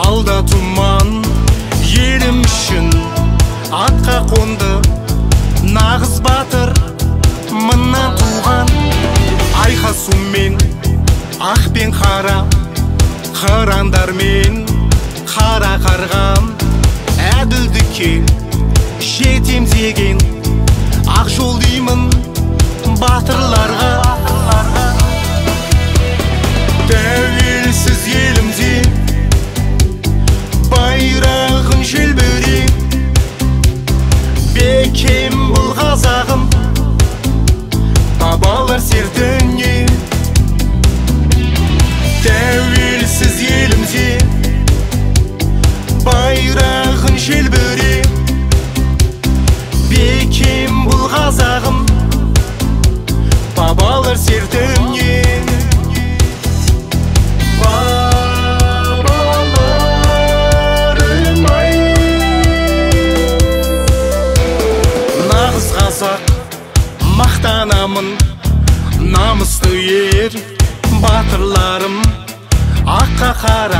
алда тұман, елім үшін атқа қонды нағыз батыр, мыңнан туған. Айқасумен ақ пен қара, қырандармен қара қарғам, әділдікке жетем деген ақ жол деймін батырларға. Тәуелсіз елімде байрағын желбірей, бекем бұл қазағым бабалар сертіне. Тәуелсіз елімде байрағын желбірей, бекем бұл қазағым бабалар сертіне. Нағыз қазақ мақтанамын, намысты ер батырларым аққа қара